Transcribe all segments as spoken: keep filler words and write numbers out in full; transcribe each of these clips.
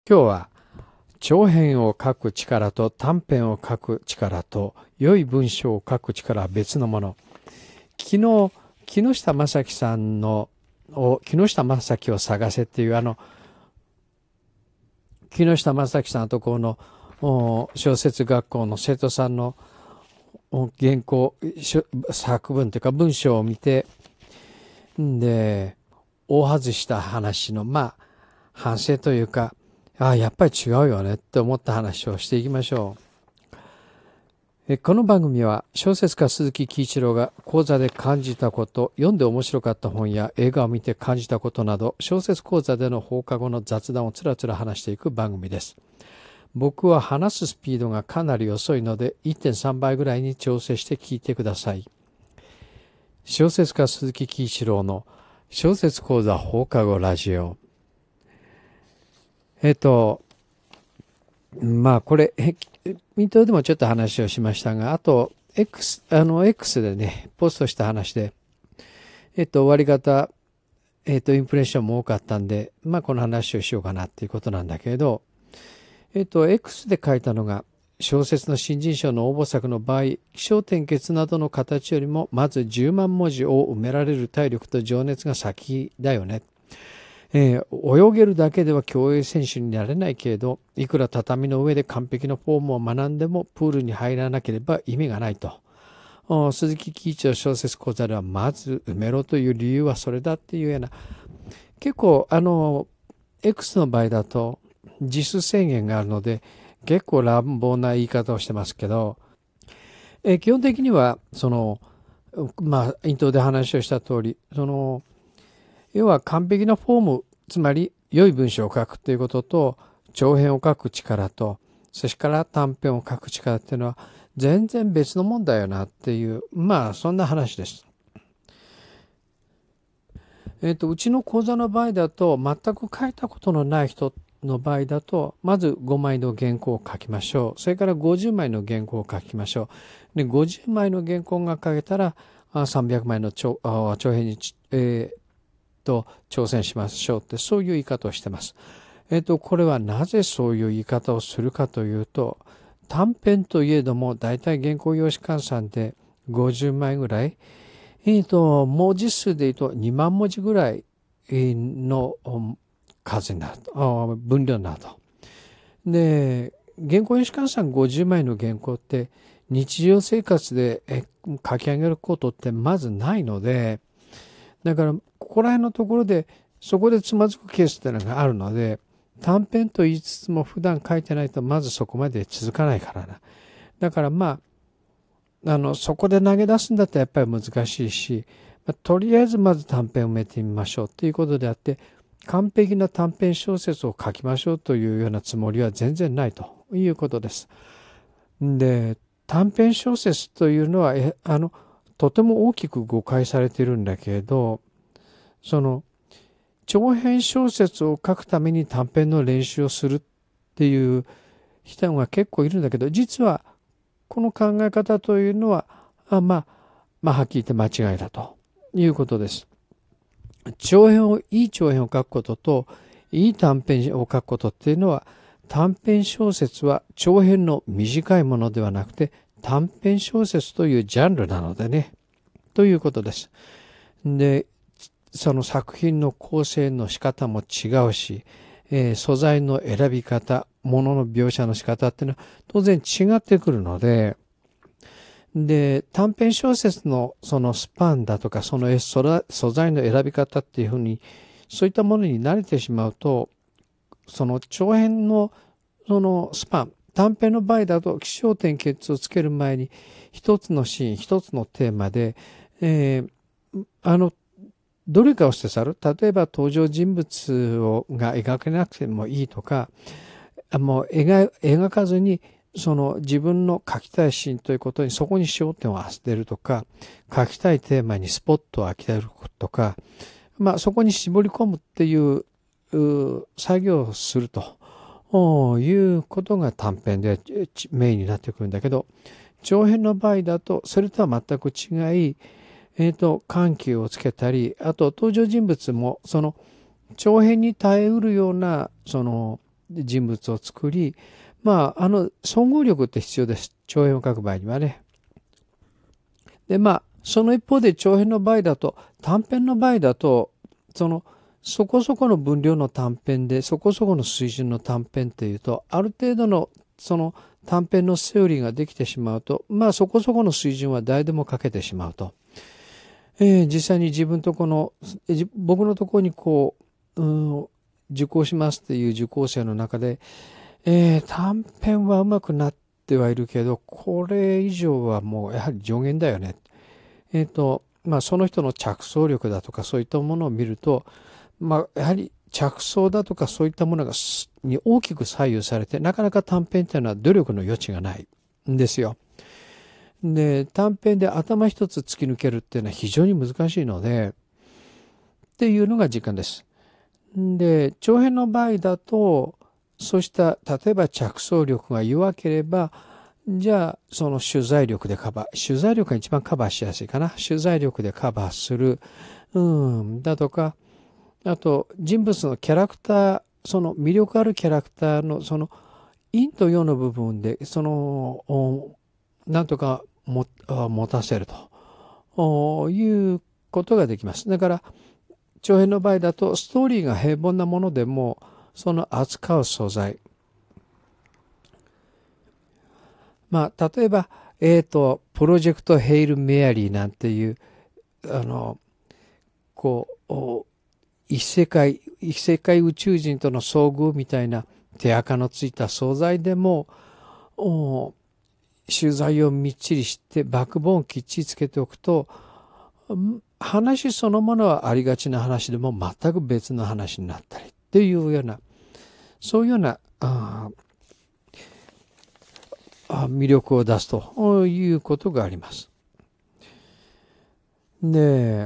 今日は長編を書く力と短編を書く力と良い文章を書く力は別のもの。昨日、木下正樹さんの木下正樹を探せっていうあの木下正樹さんのところの小説学校の生徒さんの原稿作文というか文章を見て、で大外した話のまあ反省というか、ああやっぱり違うよねって思った話をしていきましょう。この番組は小説家鈴木喜一郎が講座で感じたこと、読んで面白かった本や映画を見て感じたことなど、小説講座での放課後の雑談をつらつら話していく番組です。僕は話すスピードがかなり遅いので いってんさん 倍ぐらいに調整して聞いてください。小説家鈴木喜一郎の小説講座放課後ラジオ。えっとまあこれミントでもちょっと話をしましたが、あと X あの X でねポストした話で、えっと終わり方えっとインプレッションも多かったんで、まあこの話をしようかなっていうことなんだけれど、えっと X で書いたのが、小説の新人賞の応募作の場合、起承転結などの形よりもまずじゅうまん文字を埋められる体力と情熱が先だよね。えー、泳げるだけでは競泳選手になれないけれど、いくら畳の上で完璧なフォームを学んでもプールに入らなければ意味がないと。鈴木喜一郎小説講座ではまず埋めろという理由はそれだっていうような、結構あの X の場合だと字数制限があるので結構乱暴な言い方をしてますけど、えー、基本的にはそのまあイントで話をした通り、その要は完璧なフォーム、つまり良い文章を書くということと、長編を書く力と、それから短編を書く力っていうのは全然別のもんだよなっていう、まあそんな話です。えっと、うちの講座の場合だと、全く書いたことのない人の場合だと、まずごまいの原稿を書きましょう。それからごじゅうまいの原稿を書きましょう。で、ごじゅうまいの原稿が書けたら、さんびゃくまいの 長, 長編に、えーと挑戦しましょうって、そういう言い方をしてます。えっとこれはなぜそういう言い方をするかというと、短編といえどもだいたい原稿用紙換算でごじゅうまいぐらい、えっと文字数でいうとにまん文字ぐらいの数になると、分量になると。で、原稿用紙換算ごじゅうまいの原稿って日常生活で書き上げることってまずないので、だからここら辺のところでそこでつまずくケースっていうのがあるので、短編と言いつつも普段書いてないとまずそこまで続かないからな。だからまああのそこで投げ出すんだったらやっぱり難しいし、まあ、とりあえずまず短編を埋めてみましょうということであって、完璧な短編小説を書きましょうというようなつもりは全然ないということです。で、短編小説というのはえあのとても大きく誤解されているんだけれど、その長編小説を書くために短編の練習をするっていう人が結構いるんだけど、実はこの考え方というのはあまあまあはっきり言って間違いだということです。長編をいい長編を書くことといい短編を書くことっていうのは、短編小説は長編の短いものではなくて短編小説というジャンルなのでね、ということです。で、その作品の構成の仕方も違うし、えー、素材の選び方、ものの描写の仕方っていうのは当然違ってくるので、で、短編小説のそのスパンだとか、その素材の選び方っていうふうに、そういったものに慣れてしまうと、その長編のそのスパン、短編の場合だと起承転結をつける前に一つのシーン、一つのテーマで、えー、あのどれかを捨て去る。例えば登場人物をが描けなくてもいいとか、もう 描, 描かずにその自分の書きたいシーンということにそこに焦点を当てるとか、書きたいテーマにスポットを当てるとか、まあそこに絞り込むっていう作業をするということが短編でメインになってくるんだけど、長編の場合だとそれとは全く違い、えっと緩急をつけたり、あと登場人物もその長編に耐えうるようなその人物を作り、まあ、あの、総合力って必要です。長編を書く場合にはね。で、まあ、その一方で長編の場合だと、短編の場合だと、その、そこそこの分量の短編で、そこそこの水準の短編っていうと、ある程度の、その短編のセオリーができてしまうと、まあそこそこの水準は誰でも書けてしまうと。えー、実際に自分とこの、僕のところにこう、うん、受講しますっていう受講生の中で、えー、短編はうまくなってはいるけど、これ以上はもうやはり上限だよね。えっと、まあその人の着想力だとかそういったものを見ると、まあやはり着想だとかそういったものがに大きく左右されて、なかなか短編っていうのは努力の余地がないんですよ。で、短編で頭一つ突き抜けるっていうのは非常に難しいので、っていうのが実感です。で、長編の場合だと、そうした例えば着想力が弱ければ、じゃあその取材力でカバー、取材力が一番カバーしやすいかな。取材力でカバーする、うん、だとか、あと人物のキャラクター、その魅力あるキャラクターのその陰と陽の部分で、その、なんとかも持たせるということができます。だから、長編の場合だと、ストーリーが平凡なものでも、その扱う素材。まあ、例えば、えっと、プロジェクトヘイル・メアリーなんていう、あの、こう、異世界、異世界宇宙人との遭遇みたいな手垢のついた素材でも、取材をみっちりしてバックボーンをきっちりつけておくと、話そのものはありがちな話でも全く別の話になったりっていうような、そういうようなあ魅力を出すということがあります。で、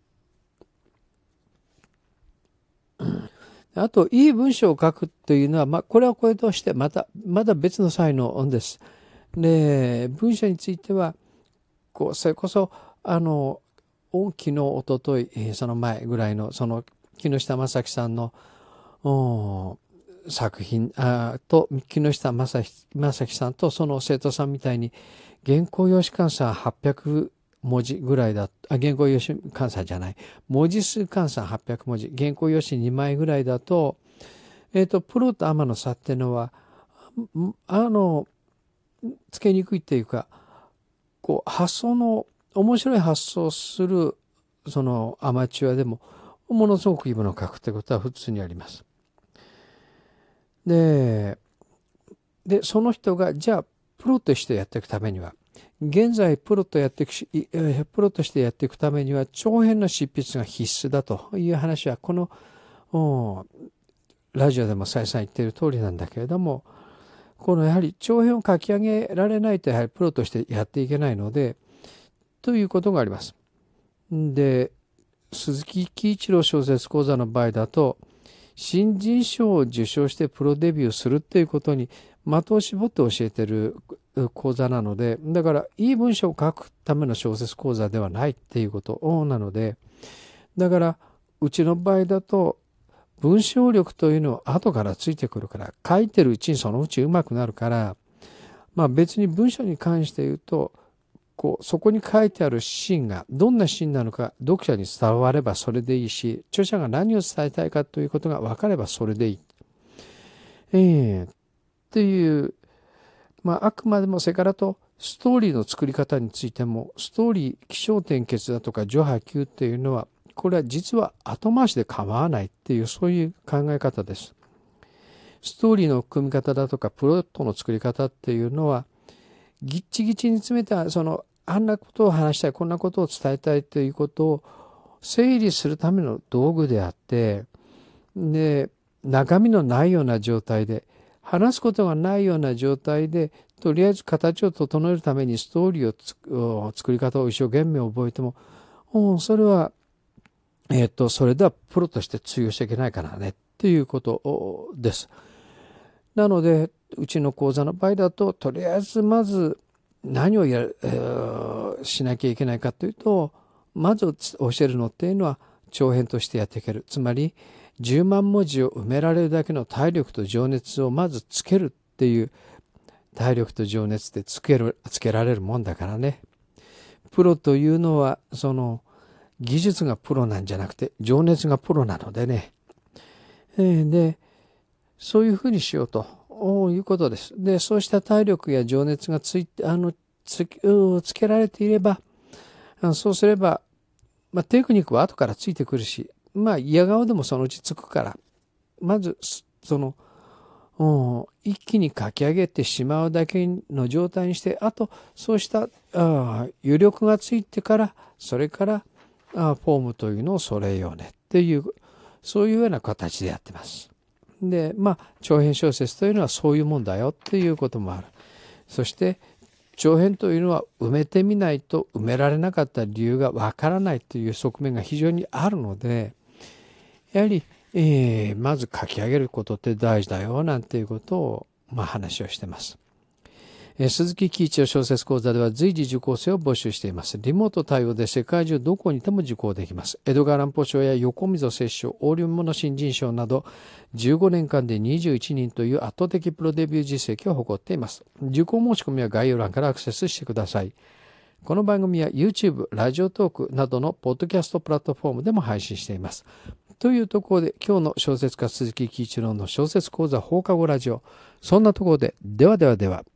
あと、いい文章を書くというのは、まあ、これはこれとして、また、まだ別の才能です。で、文章については、こう、それこそ、あの、昨日、おととい、その前ぐらいの、その、木下正樹さんの、作品あと、木下正樹さんとその生徒さんみたいに、原稿用紙換算はっぴゃく文字ぐらいだ、あ、原稿用紙換算じゃない、文字数換算はっぴゃく文字、原稿用紙にまいぐらいだと、えっと、プロとアマの差っていうのは、あの、つけにくいっていうか、こう、発想の、面白い発想をする、そのアマチュアでも、ものすごくいいものを書くってことは普通にあります。で、で、その人が、じゃあ、プロとしてやっていくためには、現在プロとやっていくし、プロとしてやっていくためには、長編の執筆が必須だという話は、この、ラジオでも再三言っている通りなんだけれども、このやはり長編を書き上げられないと、やはりプロとしてやっていけないので、ということがあります。で、鈴木喜一郎小説講座の場合だと、新人賞を受賞してプロデビューするっていうことに的を絞って教えてる講座なので、だからいい文章を書くための小説講座ではないっていうことなので、だからうちの場合だと文章力というのは後からついてくるから、書いてるうちにそのうち上手くなるから、まあ別に文章に関して言うと、こうそこに書いてあるシーンがどんなシーンなのか読者に伝わればそれでいいし、著者が何を伝えたいかということが分かればそれでいい。えー、っていう、まああくまでもそれからとストーリーの作り方についても、ストーリー起承転結だとか序波級っていうのは、これは実は後回しで構わないっていう、そういう考え方です。ストーリーの組み方だとかプロットの作り方っていうのは、ぎっちぎちに詰めた、その、あんなことを話したい、こんなことを伝えたいということを整理するための道具であって、で、中身のないような状態で、話すことがないような状態で、とりあえず形を整えるためにストーリーを作り方を一生懸命覚えても、うん、それは、えっと、それではプロとして通用していけないからね、っていうことです。なので、うちの講座の場合だと、とりあえずまず何をやる、えー、しなきゃいけないかというと、まず教えるのっていうのは長編としてやっていける。つまり、 じゅうまん文字を埋められるだけの体力と情熱をまずつけるっていう、体力と情熱ってつける、つけられるもんだからね。プロというのは、その、技術がプロなんじゃなくて、情熱がプロなのでね。えー、で、そういうふうにしようということです。で、そうした体力や情熱がついて、あの、つ, つけられていれば、そうすれば、まあ、テクニックは後からついてくるし、まあ、嫌顔でもそのうちつくから、まず、その、一気に書き上げてしまうだけの状態にして、あと、そうしたあ余力がついてから、それからあフォームというのを揃えようねっていう、そういうような形でやってます。で、まあ、長編小説というのはそういうもんだよっていうこともある。そして、長編というのは埋めてみないと埋められなかった理由がわからないという側面が非常にあるので、やはり、えー、まず書き上げることって大事だよなんていうことを、まあ、話をしてます。えー、鈴木喜一の小説講座では随時受講生を募集しています。リモート対応で世界中どこにいても受講できます。江戸川乱歩賞や横溝摂賞、横領物新人賞などじゅうごねんかんでにじゅういちにんという圧倒的プロデビュー実績を誇っています。受講申し込みは概要欄からアクセスしてください。この番組は YouTube、ラジオトークなどのポッドキャストプラットフォームでも配信しています。というところで今日の小説家鈴木喜一郎の小説講座放課後ラジオ、そんなところで、ではではでは。